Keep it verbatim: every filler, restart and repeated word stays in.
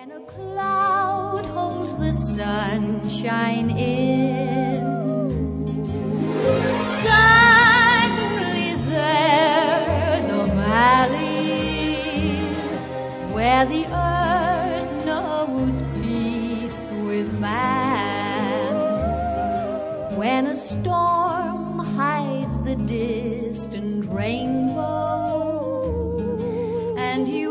When a cloud holds the sunshine in, suddenly there's a valley where the earth knows peace with man. When a storm hides the distant rainbow and you